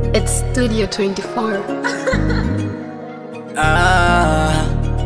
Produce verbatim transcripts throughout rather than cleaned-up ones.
It's Studio twenty-four. Ah,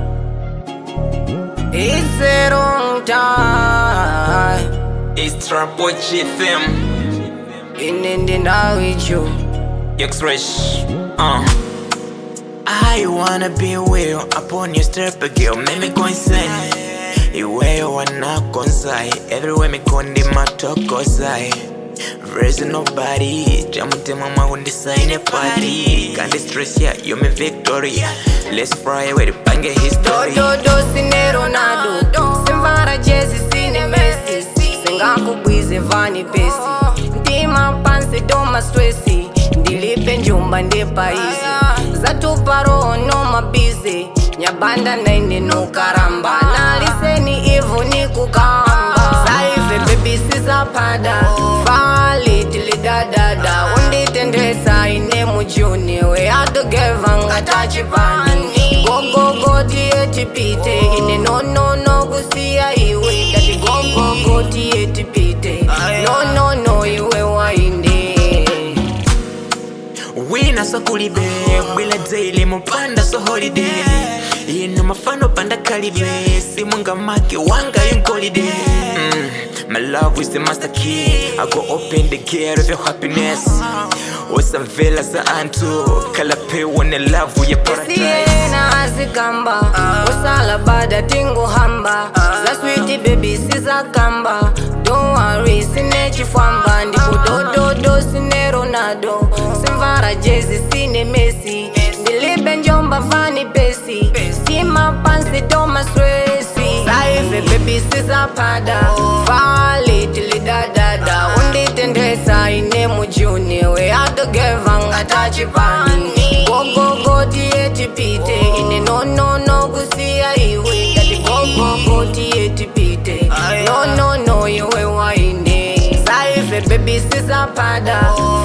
it's a long time. It's Trap Boy G F M. In Indian now with you. X-Fresh. Uh. I wanna be with you upon your step, girl. Make me go insane. You way you wanna go inside. Everywhere me go, the matter go inside. There's nobody. Jamu mama when design a party. Can't stress ya, you me victory. Let's fry away the bang history. Do do do sine Ronaldo. Simvara Jesse sine Messi. Sengaku bwize vani pesi. Ndima panse doma stressi. Ndilipe njumba nde paizi. Zatupa roho no mabizi. Nyabanda naine no karamba. Naliseni ivu ni kukamba. Saife baby sisa pada. Fali tili da da da. Undi tendesa ine mujuni. We ado gevanga tachipani. Go go go tiye tipite. Ine no no no kusia iwe. Dati go go go tiye tipite. No no no iwe wainde. Wina so kulibe, bila daily mupanda so holiday. Yinu mafano panda kalibe, si munga maki wanga yung holiday. mm, My love is the master key. I go open the gate of your happiness. What's a vela sa antu, kalape wane love with your paradise. Siena azikamba, usala bada tingu hamba. Za sweetie baby sisa kamba. Don't worry, sine chifamba. Ndiku do do do sine Ronaldo. Simvara Jesse sine Messi. Ndilipe njomba vani pesi. Sima pansi doma stressi. Saife baby sisa pada. Fali tili da da da. Undi tendesa ine mujuni. We ado gevanga tachipani. Go go go tiye tipite. Ine no no no kusia iwe. Dati go go go tiye tipite. No no no iwe wainde. Saife baby sisa pada.